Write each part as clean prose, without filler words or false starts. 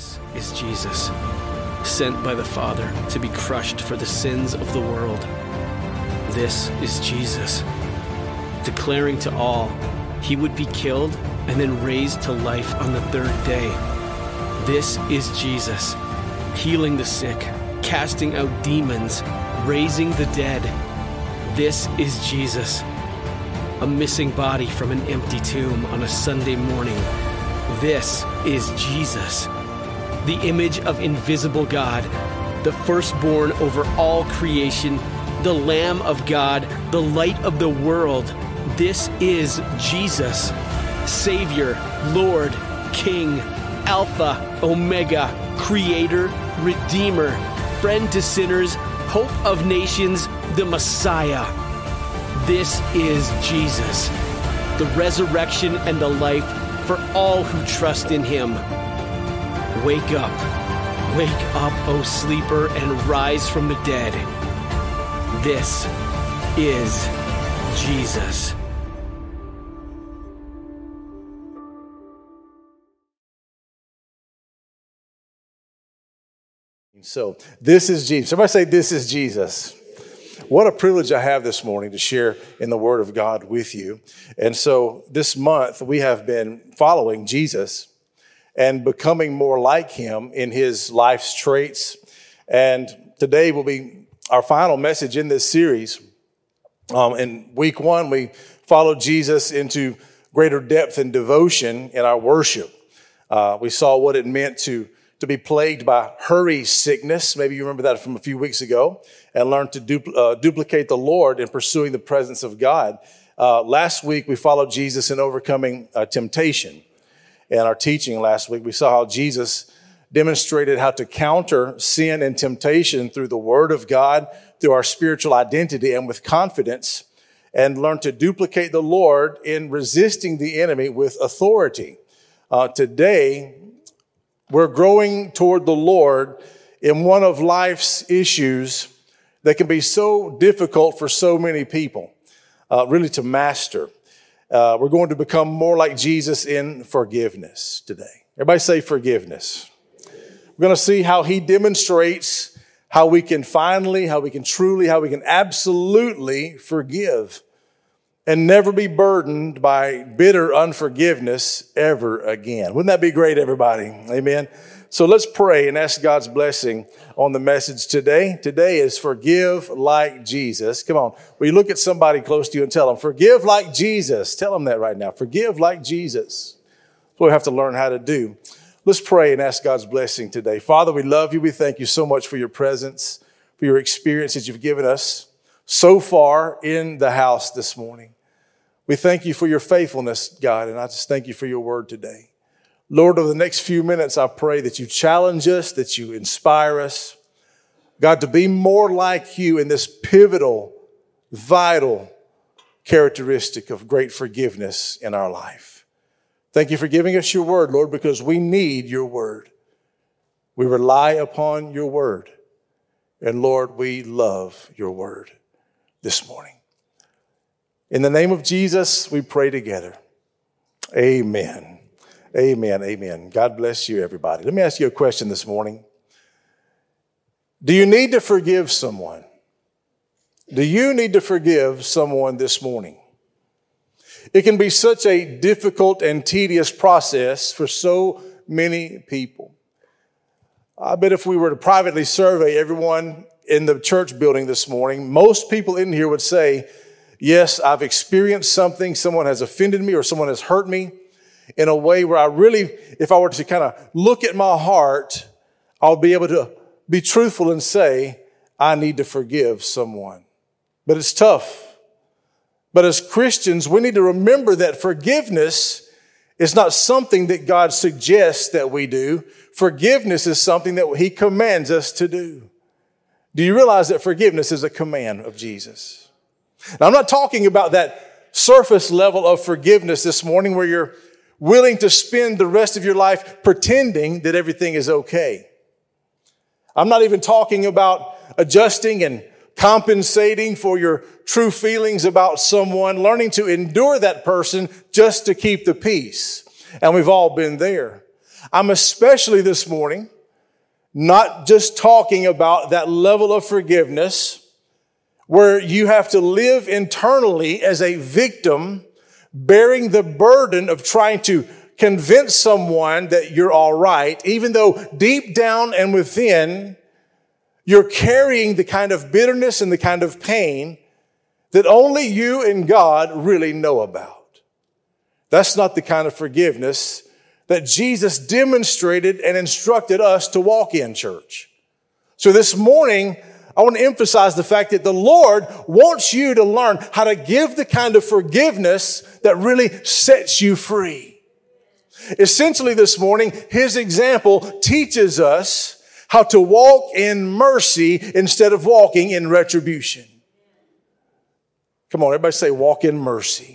This is Jesus, sent by the Father to be crushed for the sins of the world. This is Jesus, declaring to all he would be killed and then raised to life on the third day. This is Jesus, healing the sick, casting out demons, raising the dead. This is Jesus, a missing body from an empty tomb on a Sunday morning. This is Jesus, the image of invisible God, the firstborn over all creation, the Lamb of God, the light of the world. This is Jesus, Savior, Lord, King, Alpha, Omega, Creator, Redeemer, friend to sinners, hope of nations, the Messiah. This is Jesus, the resurrection and the life for all who trust in him. Wake up, O sleeper, and rise from the dead. This is Jesus. So, this is Jesus. Somebody say, this is Jesus. What a privilege I have this morning to share in the Word of God with you. And so this month we have been following Jesus and becoming more like him in his life's traits. And today will be our final message in this series. In week one, we followed Jesus into greater depth and devotion in our worship. We saw what it meant to be plagued by hurry sickness. Maybe you remember that from a few weeks ago, and learn to duplicate the Lord in pursuing the presence of God. Last week, we followed Jesus in overcoming temptation. In our teaching last week, we saw how Jesus demonstrated how to counter sin and temptation through the Word of God, through our spiritual identity, and with confidence, and learn to duplicate the Lord in resisting the enemy with authority. Today, we're growing toward the Lord in one of life's issues that can be so difficult for so many people, really to master. We're going to become more like Jesus in forgiveness today. Everybody say forgiveness. We're going to see how he demonstrates how we can finally, how we can truly, how we can absolutely forgive and never be burdened by bitter unforgiveness ever again. Wouldn't that be great, everybody? Amen. So let's pray and ask God's blessing on the message today. Today is forgive like Jesus. Come on. Will you look at somebody close to you and tell them, forgive like Jesus. Tell them that right now. Forgive like Jesus. That's what we have to learn how to do. Let's pray and ask God's blessing today. Father, we love you. We thank you so much for your presence, for your experience that you've given us so far in the house this morning. We thank you for your faithfulness, God, and I just thank you for your word today. Lord, over the next few minutes, I pray that you challenge us, that you inspire us, God, to be more like you in this pivotal, vital characteristic of great forgiveness in our life. Thank you for giving us your word, Lord, because we need your word. We rely upon your word. And Lord, we love your word this morning. In the name of Jesus, we pray together. Amen. Amen. Amen. God bless you, everybody. Let me ask you a question this morning. Do you need to forgive someone? Do you need to forgive someone this morning? It can be such a difficult and tedious process for so many people. I bet if we were to privately survey everyone in the church building this morning, most people in here would say, yes, I've experienced something. Someone has offended me or someone has hurt me in a way where I really, if I were to kind of look at my heart, I'll be able to be truthful and say, I need to forgive someone. But it's tough. But as Christians, we need to remember that forgiveness is not something that God suggests that we do. Forgiveness is something that he commands us to do. Do you realize that forgiveness is a command of Jesus? Now, I'm not talking about that surface level of forgiveness this morning where you're willing to spend the rest of your life pretending that everything is okay. I'm not even talking about adjusting and compensating for your true feelings about someone, learning to endure that person just to keep the peace. And we've all been there. I'm especially this morning not just talking about that level of forgiveness where you have to live internally as a victim, bearing the burden of trying to convince someone that you're all right, even though deep down and within, you're carrying the kind of bitterness and the kind of pain that only you and God really know about. That's not the kind of forgiveness that Jesus demonstrated and instructed us to walk in, church. So this morning, I want to emphasize the fact that the Lord wants you to learn how to give the kind of forgiveness that really sets you free. Essentially this morning, His example teaches us how to walk in mercy instead of walking in retribution. Come on, everybody say, walk in mercy.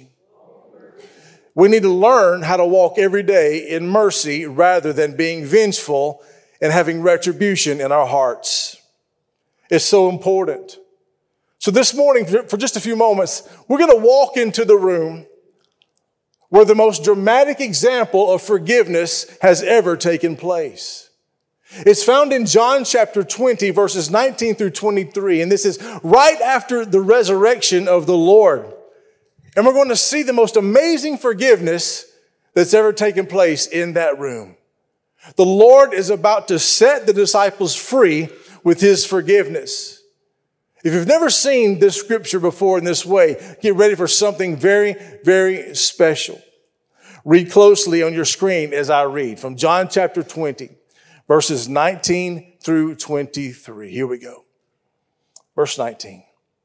We need to learn how to walk every day in mercy rather than being vengeful and having retribution in our hearts. It's so important. So this morning, for just a few moments, we're going to walk into the room where the most dramatic example of forgiveness has ever taken place. It's found in John chapter 20, verses 19 through 23, and this is right after the resurrection of the Lord. And we're going to see the most amazing forgiveness that's ever taken place in that room. The Lord is about to set the disciples free with His forgiveness. If you've never seen this scripture before in this way, get ready for something very, very special. Read closely on your screen as I read from John chapter 20, verses 19 through 23. Here we go. Verse 19.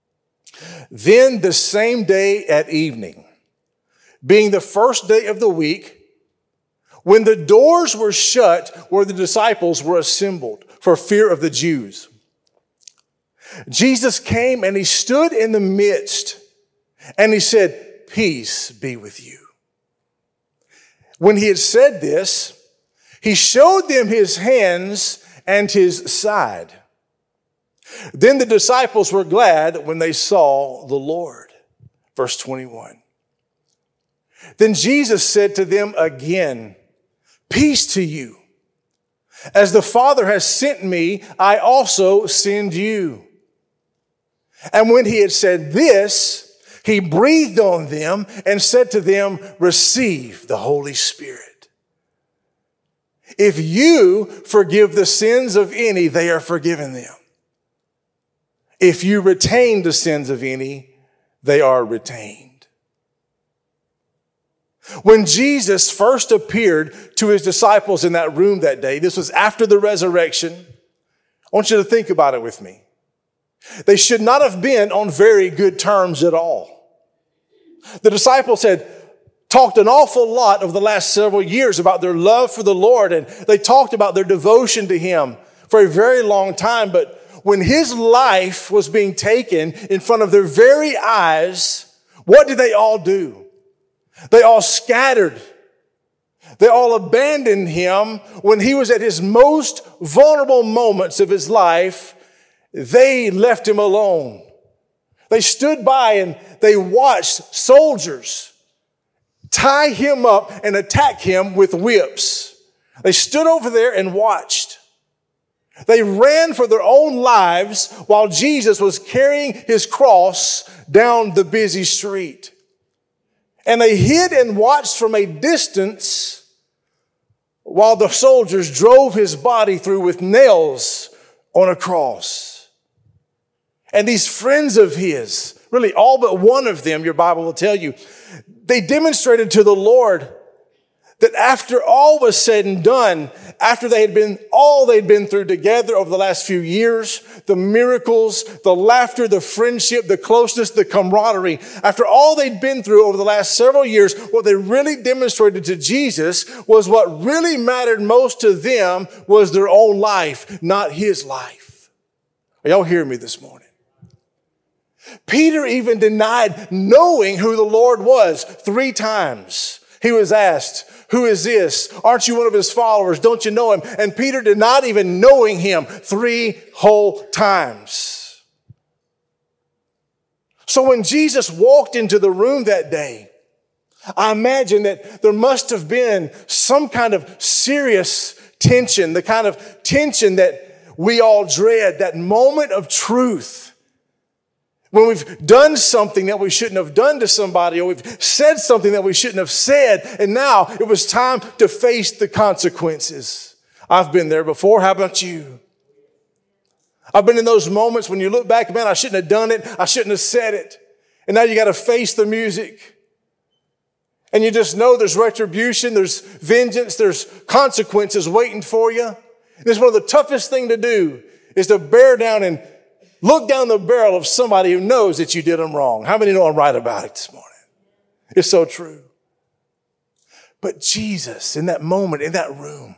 Then the same day at evening, being the first day of the week, when the doors were shut where the disciples were assembled for fear of the Jews, Jesus came and He stood in the midst and He said, "Peace be with you." When He had said this, He showed them His hands and His side. Then the disciples were glad when they saw the Lord. Verse 21. Then Jesus said to them again, "Peace to you. As the Father has sent me, I also send you." And when He had said this, He breathed on them and said to them, "Receive the Holy Spirit. If you forgive the sins of any, they are forgiven them. If you retain the sins of any, they are retained." When Jesus first appeared to His disciples in that room that day, this was after the resurrection. I want you to think about it with me. They should not have been on very good terms at all. The disciples had talked an awful lot over the last several years about their love for the Lord, and they talked about their devotion to Him for a very long time. But when His life was being taken in front of their very eyes, what did they all do? They all scattered. They all abandoned Him when He was at His most vulnerable moments of His life. They left Him alone. They stood by and they watched soldiers tie Him up and attack Him with whips. They stood over there and watched. They ran for their own lives while Jesus was carrying His cross down the busy street. And they hid and watched from a distance while the soldiers drove His body through with nails on a cross. And these friends of His, really all but one of them, your Bible will tell you, they demonstrated to the Lord that after all was said and done, after they had been all they'd been through together over the last few years, the miracles, the laughter, the friendship, the closeness, the camaraderie, after all they'd been through over the last several years, what they really demonstrated to Jesus was what really mattered most to them was their own life, not His life. Are y'all hearing me this morning? Peter even denied knowing who the Lord was 3 times. He was asked, "Who is this? Aren't you one of His followers? Don't you know Him?" And Peter denied even knowing Him 3 whole times. So when Jesus walked into the room that day, I imagine that there must have been some kind of serious tension, the kind of tension that we all dread, that moment of truth. When we've done something that we shouldn't have done to somebody, or we've said something that we shouldn't have said, and now it was time to face the consequences. I've been there before. How about you? I've been in those moments when you look back, man, I shouldn't have done it. I shouldn't have said it. And now you got to face the music. And you just know there's retribution, there's vengeance, there's consequences waiting for you. And it's one of the toughest things to do is to bear down and look down the barrel of somebody who knows that you did them wrong. How many know I'm right about it this morning? It's so true. But Jesus, in that moment, in that room,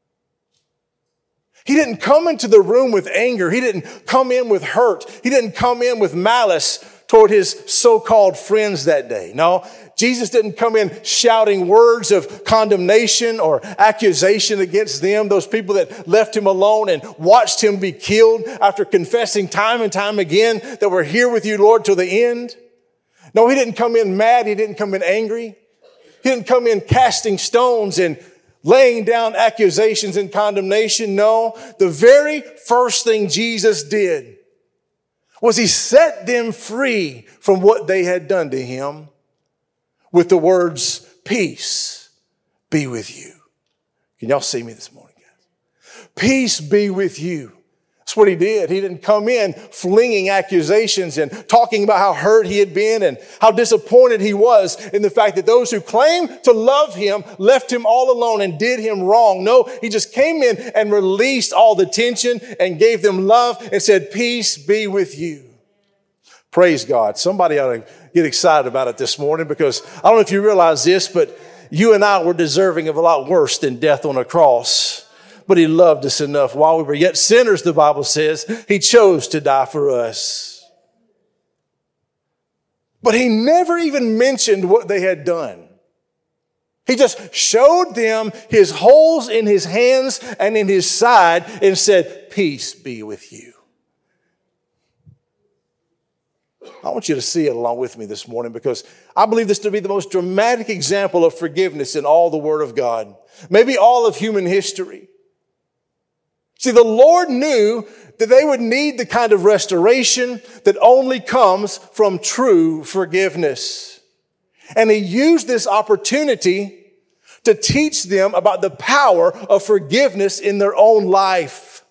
he didn't come into the room with anger. He didn't come in with hurt. He didn't come in with malice toward his so-called friends that day. No, Jesus didn't come in shouting words of condemnation or accusation against them, those people that left him alone and watched him be killed after confessing time and time again that we're here with you, Lord, till the end. No, he didn't come in mad. He didn't come in angry. He didn't come in casting stones and laying down accusations and condemnation. No, the very first thing Jesus did was he set them free from what they had done to him with the words, peace be with you. Can y'all see me this morning, guys? Peace be with you. That's what he did. He didn't come in flinging accusations and talking about how hurt he had been and how disappointed he was in the fact that those who claimed to love him left him all alone and did him wrong. No, he just came in and released all the tension and gave them love and said, peace be with you. Praise God. Somebody ought to get excited about it this morning, because I don't know if you realize this, but you and I were deserving of a lot worse than death on a cross. But he loved us enough. While we were yet sinners, the Bible says, he chose to die for us. But he never even mentioned what they had done. He just showed them his holes in his hands and in his side and said, peace be with you. I want you to see it along with me this morning, because I believe this to be the most dramatic example of forgiveness in all the Word of God. Maybe all of human history. See, the Lord knew that they would need the kind of restoration that only comes from true forgiveness. And he used this opportunity to teach them about the power of forgiveness in their own life.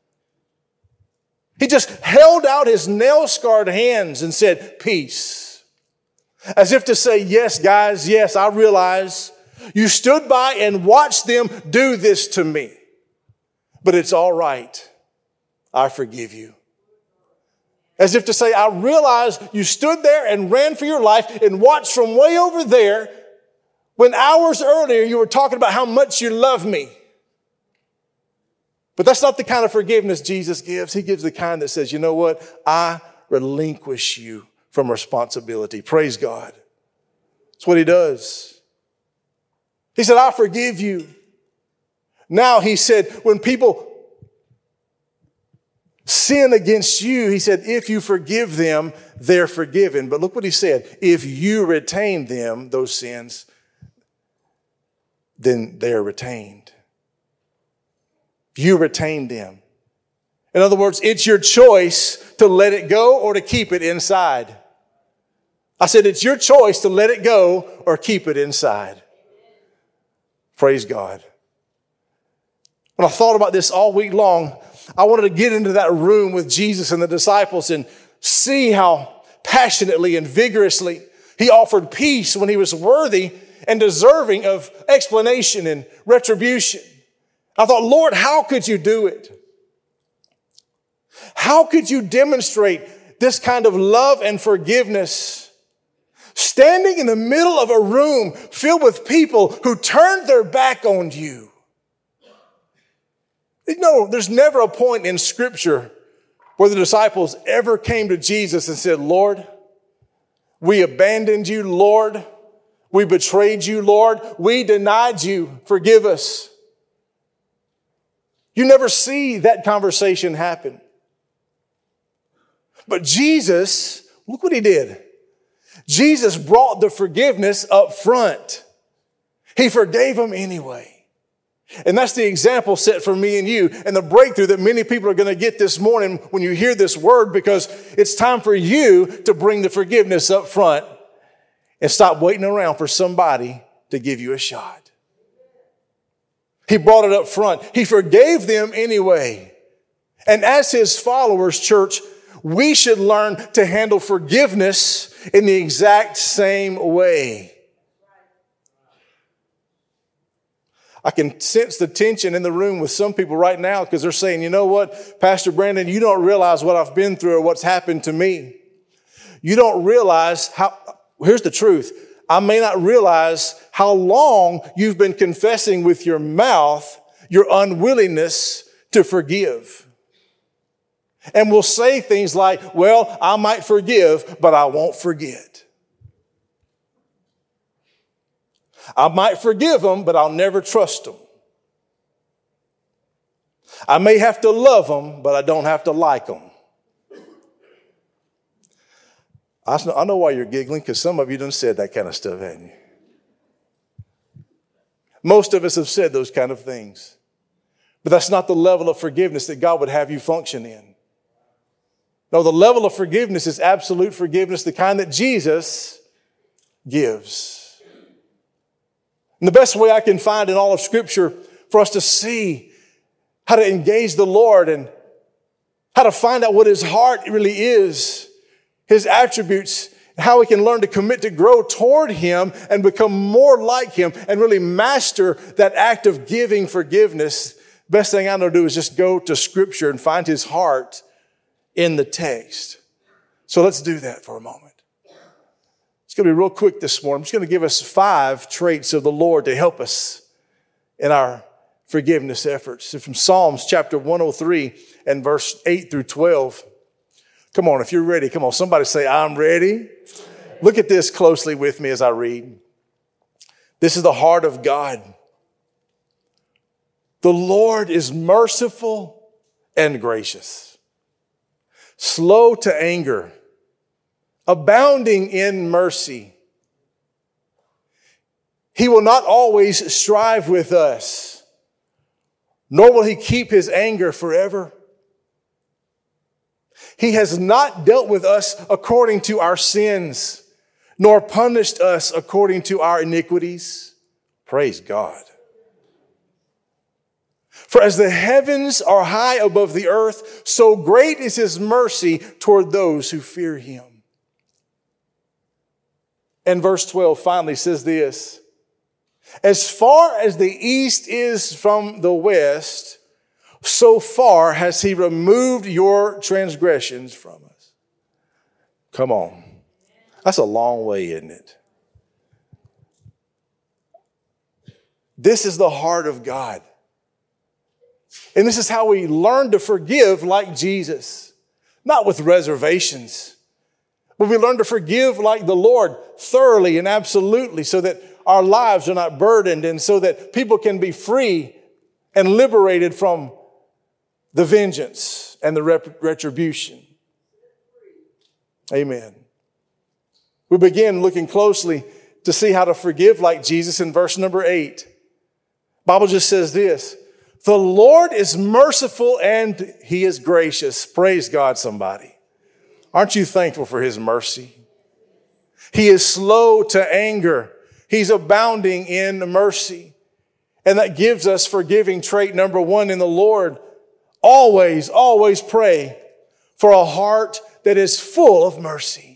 He just held out his nail-scarred hands and said, peace. As if to say, yes, guys, yes, I realize you stood by and watched them do this to me. But it's all right. I forgive you. As if to say, I realize you stood there and ran for your life and watched from way over there when hours earlier you were talking about how much you love me. But that's not the kind of forgiveness Jesus gives. He gives the kind that says, you know what? I relinquish you from responsibility. Praise God. That's what he does. He said, I forgive you. Now, he said, when people sin against you, he said, if you forgive them, they're forgiven. But look what he said. If you retain them, those sins, then they're retained. You retain them. In other words, it's your choice to let it go or to keep it inside. I said, it's your choice to let it go or keep it inside. Praise God. When I thought about this all week long, I wanted to get into that room with Jesus and the disciples and see how passionately and vigorously he offered peace when he was worthy and deserving of explanation and retribution. I thought, Lord, how could you do it? How could you demonstrate this kind of love and forgiveness standing in the middle of a room filled with people who turned their back on you? You know, there's never a point in Scripture where the disciples ever came to Jesus and said, Lord, we abandoned you, Lord. We betrayed you, Lord. We denied you. Forgive us. You never see that conversation happen. But Jesus, look what he did. Jesus brought the forgiveness up front. He forgave them anyway. And that's the example set for me and you, and the breakthrough that many people are going to get this morning when you hear this word, because it's time for you to bring the forgiveness up front and stop waiting around for somebody to give you a shot. He brought it up front. He forgave them anyway. And as his followers, church, we should learn to handle forgiveness in the exact same way. I can sense the tension in the room with some people right now because they're saying, you know what, Pastor Brandon, you don't realize what I've been through or what's happened to me. You don't realize here's the truth. I may not realize how long you've been confessing with your mouth your unwillingness to forgive. And we'll say things like, well, I might forgive, but I won't forget. I might forgive them, but I'll never trust them. I may have to love them, but I don't have to like them. I know why you're giggling, because some of you done said that kind of stuff, haven't you? Most of us have said those kind of things. But that's not the level of forgiveness that God would have you function in. No, the level of forgiveness is absolute forgiveness, the kind that Jesus gives. And the best way I can find in all of Scripture for us to see how to engage the Lord and how to find out what his heart really is, his attributes, how we can learn to commit to grow toward him and become more like him and really master that act of giving forgiveness. Best thing I know to do is just go to Scripture and find his heart in the text. So let's do that for a moment. It's going to be real quick this morning. I'm just going to give us 5 traits of the Lord to help us in our forgiveness efforts. So from Psalms chapter 103 and verse 8 through 12. Come on, if you're ready, come on, somebody say, I'm ready. Look at this closely with me as I read. This is the heart of God. The Lord is merciful and gracious, slow to anger, abounding in mercy. He will not always strive with us, nor will he keep his anger forever. He has not dealt with us according to our sins, nor punished us according to our iniquities. Praise God. For as the heavens are high above the earth, so great is his mercy toward those who fear him. And verse 12 finally says this, as far as the east is from the west, so far has he removed your transgressions from us. Come on. That's a long way, isn't it? This is the heart of God. And this is how we learn to forgive like Jesus, not with reservations. But we learn to forgive like the Lord, thoroughly and absolutely, so that our lives are not burdened and so that people can be free and liberated from the vengeance and the retribution. Amen. We begin looking closely to see how to forgive like Jesus in verse number 8. The Bible just says this, the Lord is merciful and he is gracious. Praise God, somebody. Aren't you thankful for his mercy? He is slow to anger. He's abounding in mercy. And that gives us forgiving trait number 1 in the Lord. Always, always pray for a heart that is full of mercy.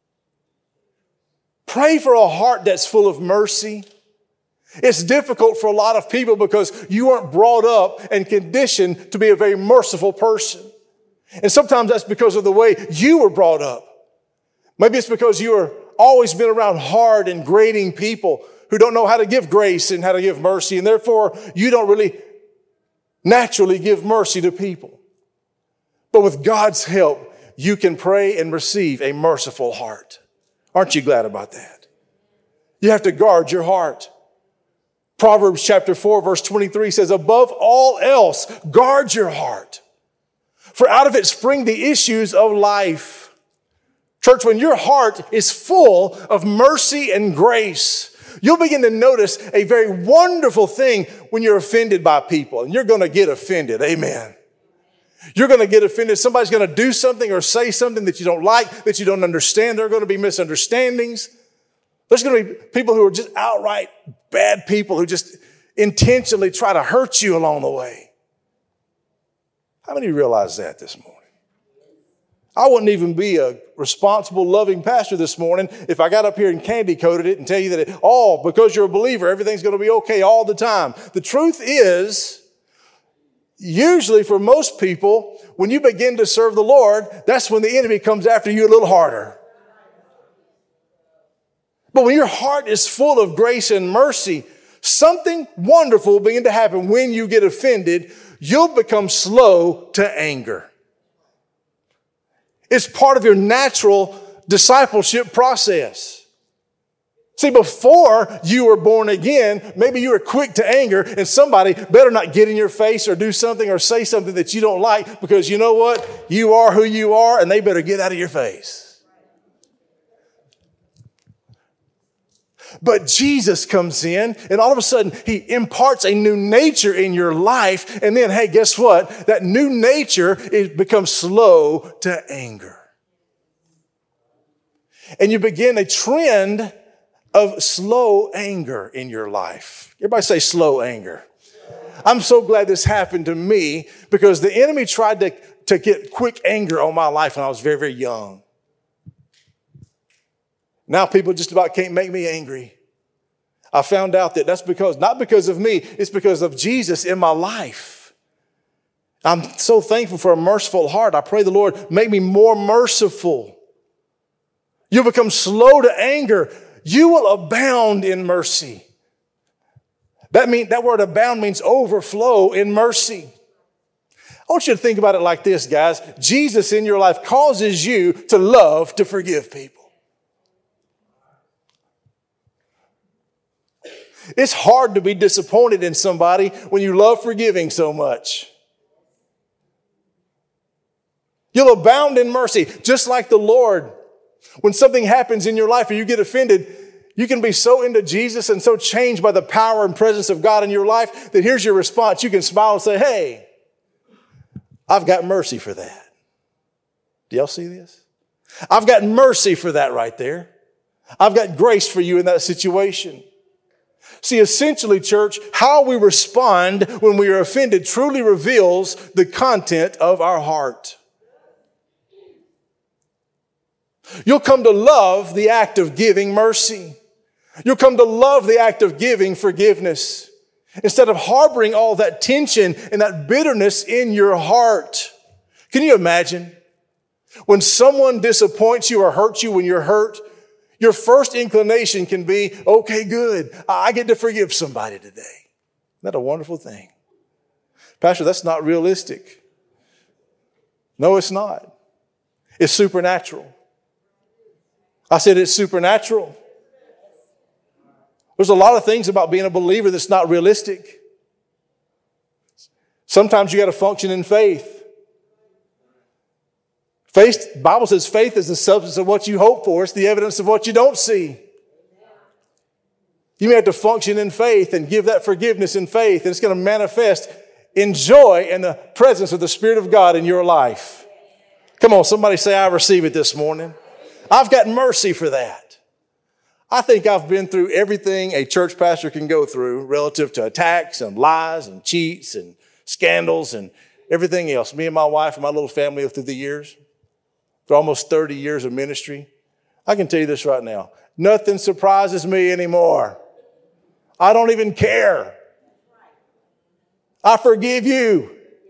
Pray for a heart that's full of mercy. It's difficult for a lot of people because you weren't brought up and conditioned to be a very merciful person. And sometimes that's because of the way you were brought up. Maybe it's because you were always been around hard and grating people who don't know how to give grace and how to give mercy. And therefore, you don't really naturally give mercy to people. But with God's help, you can pray and receive a merciful heart. Aren't you glad about that? You have to guard your heart. Proverbs chapter 4, verse 23 says, above all else, guard your heart. For out of it spring the issues of life. Church, when your heart is full of mercy and grace, you'll begin to notice a very wonderful thing when you're offended by people. And you're going to get offended. Amen. You're going to get offended. Somebody's going to do something or say something that you don't like, that you don't understand. There are going to be misunderstandings. There's going to be people who are just outright bad people who just intentionally try to hurt you along the way. How many of you realize that this morning? I wouldn't even be a responsible, loving pastor this morning if I got up here and candy-coated it and tell you that because you're a believer, everything's going to be okay all the time. The truth is, usually for most people, when you begin to serve the Lord, that's when the enemy comes after you a little harder. But when your heart is full of grace and mercy, something wonderful will begin to happen when you get offended. You'll become slow to anger. It's part of your natural discipleship process. See, before you were born again, maybe you were quick to anger and somebody better not get in your face or do something or say something that you don't like because you know what? You are who you are and they better get out of your face. But Jesus comes in and all of a sudden he imparts a new nature in your life. And then, hey, guess what? That new nature becomes slow to anger. And you begin a trend of slow anger in your life. Everybody say slow anger. I'm so glad this happened to me because the enemy tried to get quick anger on my life when I was very, very young. Now people just about can't make me angry. I found out that that's not because of me, it's because of Jesus in my life. I'm so thankful for a merciful heart. I pray the Lord make me more merciful. You'll become slow to anger. You will abound in mercy. That word abound means overflow in mercy. I want you to think about it like this, guys. Jesus in your life causes you to love to forgive people. It's hard to be disappointed in somebody when you love forgiving so much. You'll abound in mercy, just like the Lord. When something happens in your life or you get offended, you can be so into Jesus and so changed by the power and presence of God in your life that here's your response. You can smile and say, hey, I've got mercy for that. Do y'all see this? I've got mercy for that right there. I've got grace for you in that situation. See, essentially, church, how we respond when we are offended truly reveals the content of our heart. You'll come to love the act of giving mercy. You'll come to love the act of giving forgiveness instead of harboring all that tension and that bitterness in your heart. Can you imagine when someone disappoints you or hurts you when you're hurt? Your first inclination can be, okay, good. I get to forgive somebody today. Isn't that a wonderful thing? Pastor, that's not realistic. No, it's not. It's supernatural. I said it's supernatural. There's a lot of things about being a believer that's not realistic. Sometimes you got to function in faith. Faith, the Bible says faith is the substance of what you hope for. It's the evidence of what you don't see. You may have to function in faith and give that forgiveness in faith. And it's going to manifest in joy and the presence of the Spirit of God in your life. Come on, somebody say, I receive it this morning. I've got mercy for that. I think I've been through everything a church pastor can go through relative to attacks and lies and cheats and scandals and everything else. Me and my wife and my little family through the years. For almost 30 years of ministry, I can tell you this right now. Nothing surprises me anymore. I don't even care. I forgive you.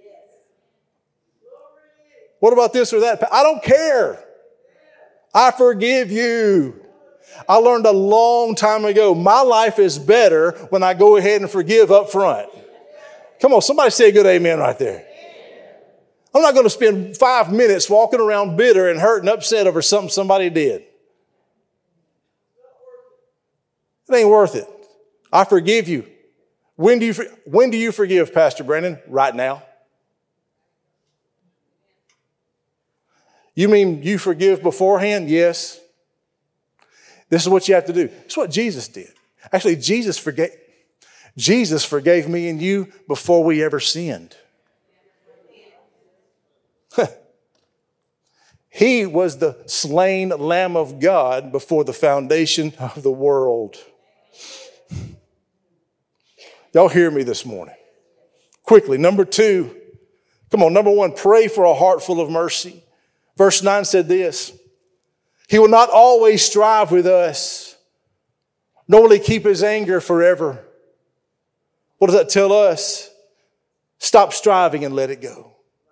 What about this or that? I don't care. I forgive you. I learned a long time ago, my life is better when I go ahead and forgive up front. Come on, somebody say a good amen right there. I'm not going to spend 5 minutes walking around bitter and hurt and upset over something somebody did. It ain't worth it. I forgive you. When do you forgive, Pastor Brandon? Right now. You mean you forgive beforehand? Yes. This is what you have to do. It's what Jesus did. Actually, Jesus forgave me and you before we ever sinned. He was the slain Lamb of God before the foundation of the world. Y'all hear me this morning? Quickly, number 2. Come on, number 1, pray for a heart full of mercy. Verse 9 said this, He will not always strive with us, nor will He keep His anger forever. What does that tell us? Stop striving and let it go.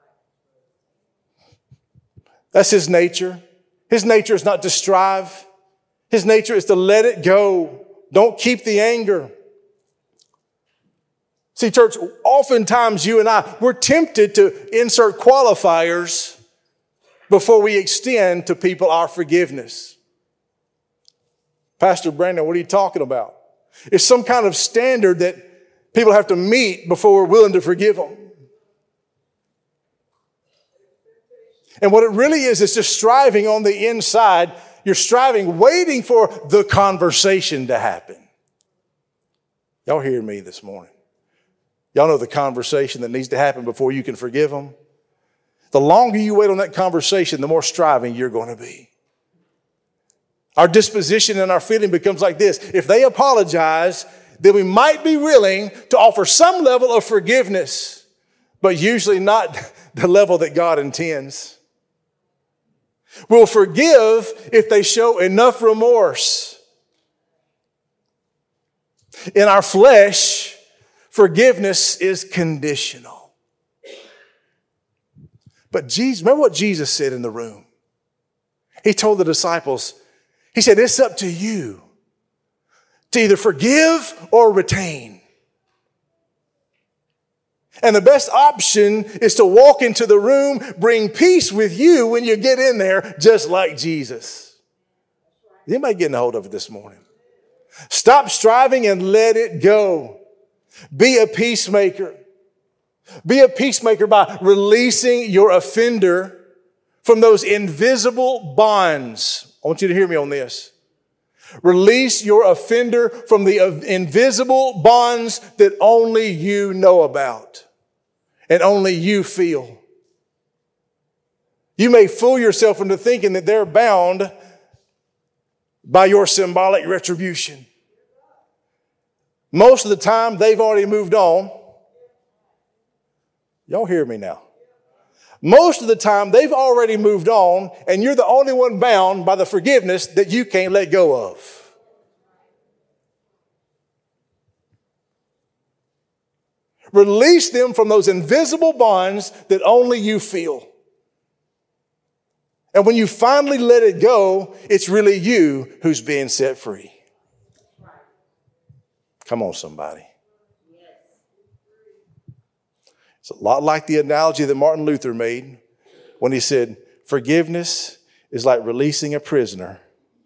That's His nature. His nature is not to strive. His nature is to let it go. Don't keep the anger. See, church, oftentimes you and I, we're tempted to insert qualifiers before we extend to people our forgiveness. Pastor Brandon, what are you talking about? It's some kind of standard that people have to meet before we're willing to forgive them. And what it really is just striving on the inside. You're striving, waiting for the conversation to happen. Y'all hear me this morning? Y'all know the conversation that needs to happen before you can forgive them? The longer you wait on that conversation, the more striving you're going to be. Our disposition and our feeling becomes like this. If they apologize, then we might be willing to offer some level of forgiveness, but usually not the level that God intends. We'll forgive if they show enough remorse. In our flesh, forgiveness is conditional. But Jesus, remember what Jesus said in the room? He told the disciples, He said, it's up to you to either forgive or retain. And the best option is to walk into the room, bring peace with you when you get in there, just like Jesus. Anybody getting a hold of it this morning? Stop striving and let it go. Be a peacemaker. Be a peacemaker by releasing your offender from those invisible bonds. I want you to hear me on this. Release your offender from the invisible bonds that only you know about and only you feel. You may fool yourself into thinking that they're bound by your symbolic retribution. Most of the time, they've already moved on. Y'all hear me now? Most of the time, they've already moved on, and you're the only one bound by the forgiveness that you can't let go of. Release them from those invisible bonds that only you feel. And when you finally let it go, it's really you who's being set free. Come on, somebody. It's a lot like the analogy that Martin Luther made when he said, forgiveness is like releasing a prisoner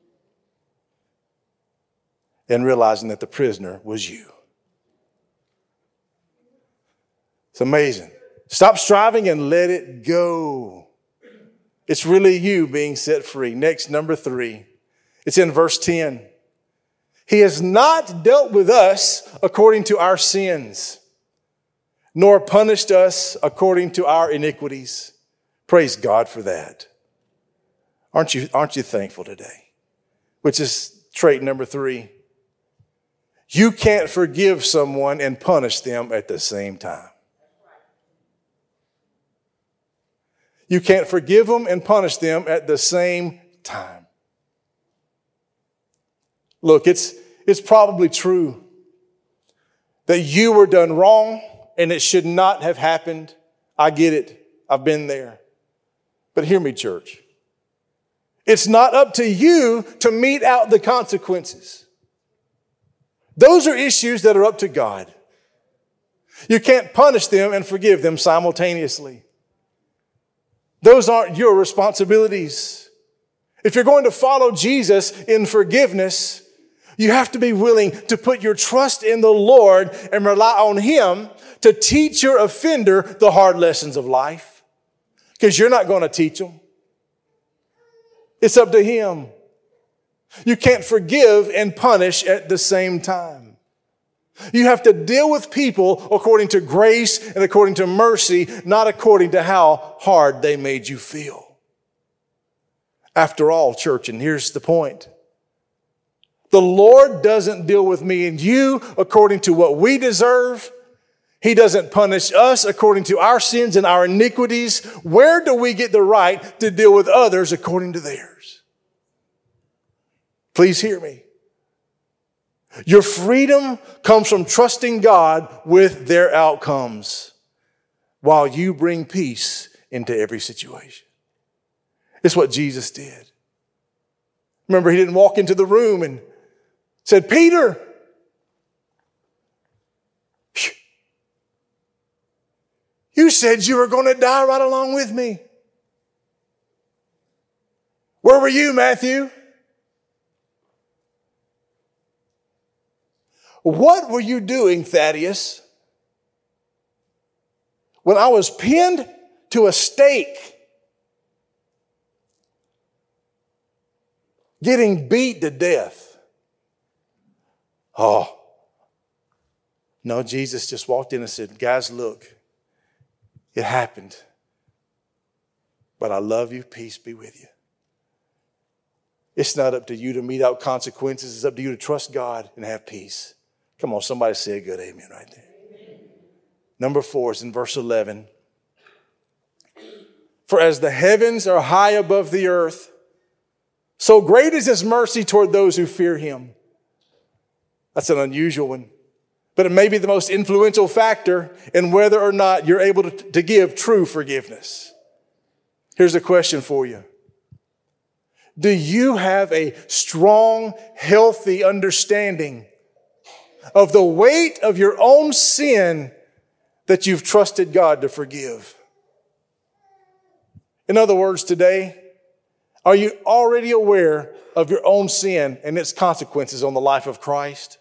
and realizing that the prisoner was you. It's amazing. Stop striving and let it go. It's really you being set free. Next, number 3. It's in verse 10. He has not dealt with us according to our sins, nor punished us according to our iniquities. Praise God for that. Aren't you thankful today? Which is trait number 3. You can't forgive someone and punish them at the same time. You can't forgive them and punish them at the same time. Look, it's probably true that you were done wrong and it should not have happened. I get it. I've been there. But hear me, church. It's not up to you to mete out the consequences. Those are issues that are up to God. You can't punish them and forgive them simultaneously. Those aren't your responsibilities. If you're going to follow Jesus in forgiveness, you have to be willing to put your trust in the Lord and rely on Him to teach your offender the hard lessons of life. Because you're not going to teach them. It's up to Him. You can't forgive and punish at the same time. You have to deal with people according to grace and according to mercy, not according to how hard they made you feel. After all, church, and here's the point. The Lord doesn't deal with me and you according to what we deserve. He doesn't punish us according to our sins and our iniquities. Where do we get the right to deal with others according to theirs? Please hear me. Your freedom comes from trusting God with their outcomes while you bring peace into every situation. It's what Jesus did. Remember, He didn't walk into the room and said, Peter, you said you were going to die right along with me. Where were you, Matthew? What were you doing, Thaddeus, when I was pinned to a stake, getting beat to death? Oh, no, Jesus just walked in and said, guys, look, it happened, but I love you. Peace be with you. It's not up to you to mete out consequences. It's up to you to trust God and have peace. Come on, somebody say a good amen right there. Amen. Number 4 is in verse 11. For as the heavens are high above the earth, so great is His mercy toward those who fear Him. That's an unusual one. But it may be the most influential factor in whether or not you're able to give true forgiveness. Here's a question for you. Do you have a strong, healthy understanding of the weight of your own sin that you've trusted God to forgive? In other words, today, are you already aware of your own sin and its consequences on the life of Christ?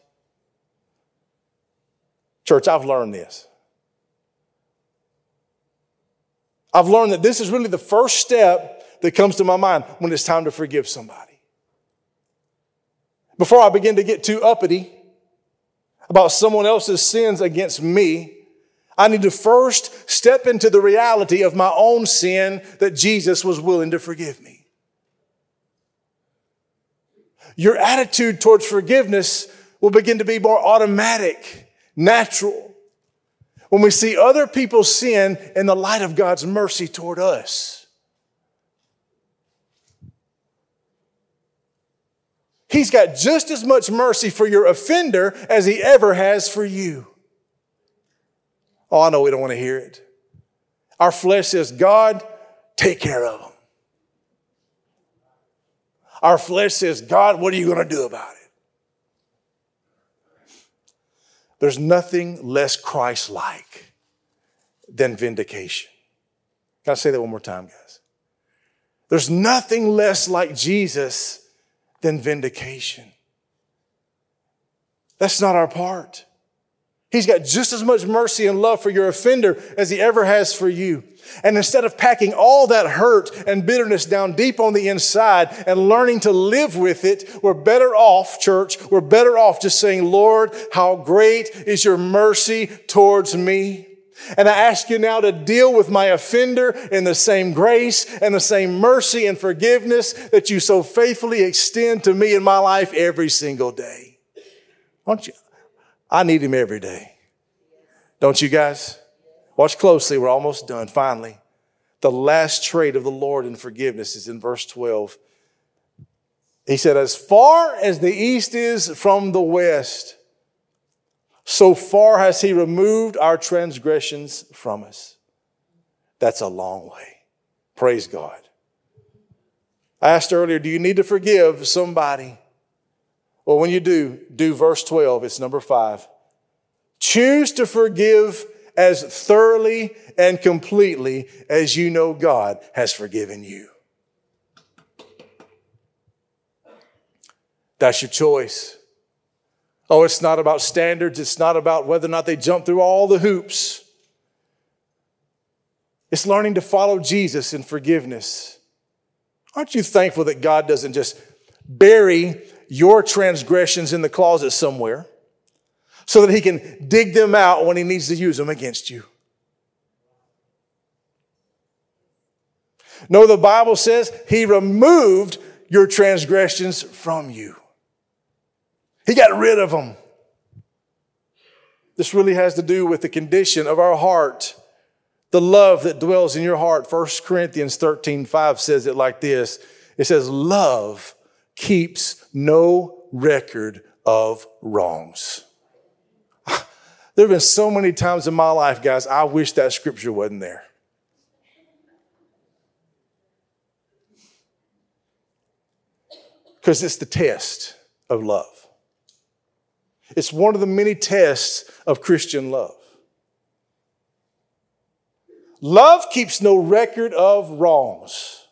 Church, I've learned this. I've learned that this is really the first step that comes to my mind when it's time to forgive somebody. Before I begin to get too uppity about someone else's sins against me, I need to first step into the reality of my own sin that Jesus was willing to forgive me. Your attitude towards forgiveness will begin to be more automatic, natural, when we see other people's sin in the light of God's mercy toward us. He's got just as much mercy for your offender as He ever has for you. Oh, I know we don't want to hear it. Our flesh says, God, take care of them. Our flesh says, God, what are you going to do about it? There's nothing less Christ-like than vindication. Can I say that one more time, guys? There's nothing less like Jesus than vindication. That's not our part. He's got just as much mercy and love for your offender as He ever has for you. And instead of packing all that hurt and bitterness down deep on the inside and learning to live with it, we're better off, church, we're better off just saying, Lord, how great is your mercy towards me. And I ask you now to deal with my offender in the same grace and the same mercy and forgiveness that you so faithfully extend to me in my life every single day. Don't you? I need Him every day. Don't you guys? Watch closely. We're almost done. Finally, the last trait of the Lord in forgiveness is in verse 12. He said, as far as the east is from the west, so far has He removed our transgressions from us. That's a long way. Praise God. I asked earlier, do you need to forgive somebody? Well, when you do verse 12. It's number 5. Choose to forgive as thoroughly and completely as you know God has forgiven you. That's your choice. Oh, it's not about standards. It's not about whether or not they jump through all the hoops. It's learning to follow Jesus in forgiveness Aren't you thankful that God doesn't just bury your transgressions in the closet somewhere so that he can dig them out when he needs to use them against you? No, the Bible says he removed your transgressions from you. He got rid of them. This really has to do with the condition of our heart, the love that dwells in your heart. 1 Corinthians 13:5 says it like this. It says, love keeps no record of wrongs. There have been so many times in my life, guys, I wish that scripture wasn't there. Because it's the test of love. It's one of the many tests of Christian love. Love keeps no record of wrongs.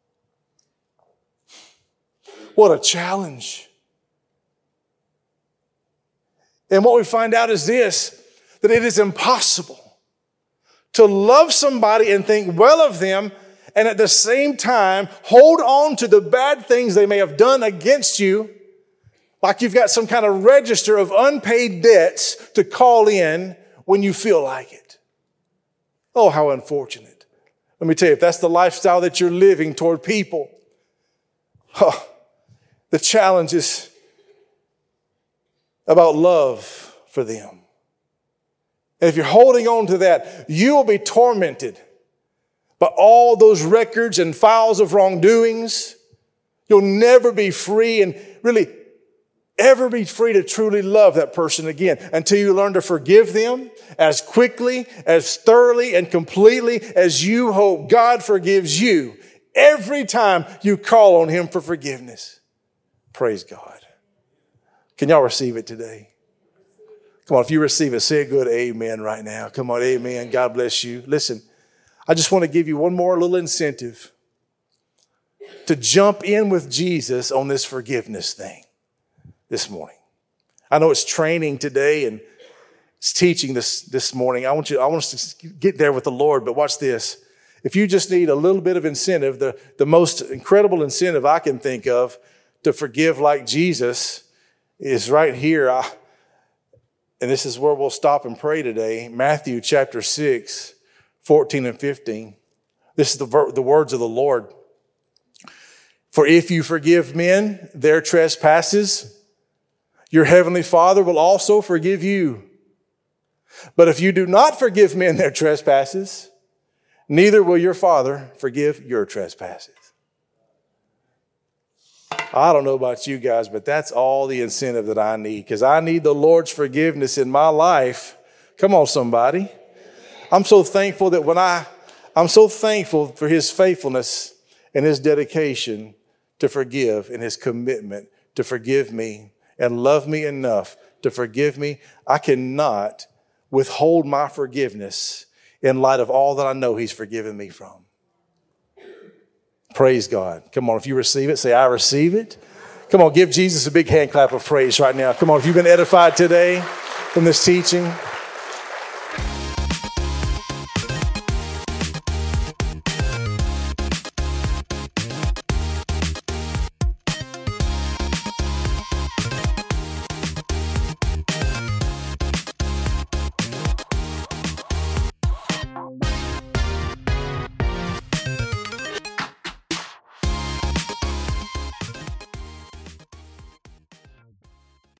What a challenge. And what we find out is this, that it is impossible to love somebody and think well of them and at the same time hold on to the bad things they may have done against you, like you've got some kind of register of unpaid debts to call in when you feel like it. Oh, how unfortunate. Let me tell you, if that's the lifestyle that you're living toward people, the challenge is about love for them. And if you're holding on to that, you will be tormented by all those records and files of wrongdoings. You'll never be free and really ever be free to truly love that person again until you learn to forgive them as quickly, as thoroughly, and completely as you hope God forgives you every time you call on him for forgiveness. Praise God. Can y'all receive it today? Come on, if you receive it, say a good amen right now. Come on, amen. God bless you. Listen, I just want to give you one more little incentive to jump in with Jesus on this forgiveness thing this morning. I know it's training today and it's teaching this morning. I want us to get there with the Lord, but watch this. If you just need a little bit of incentive, the most incredible incentive I can think of to forgive like Jesus is right here. And this is where we'll stop and pray today. Matthew chapter 6, 14 and 15. This is the words of the Lord. For if you forgive men their trespasses, your heavenly Father will also forgive you. But if you do not forgive men their trespasses, neither will your Father forgive your trespasses. I don't know about you guys, but that's all the incentive that I need, because I need the Lord's forgiveness in my life. Come on, somebody. I'm so thankful that I'm so thankful for his faithfulness and his dedication to forgive and his commitment to forgive me and love me enough to forgive me. I cannot withhold my forgiveness in light of all that I know he's forgiven me from. Praise God. Come on, if you receive it, say, I receive it. Come on, give Jesus a big hand clap of praise right now. Come on, if you've been edified today from this teaching,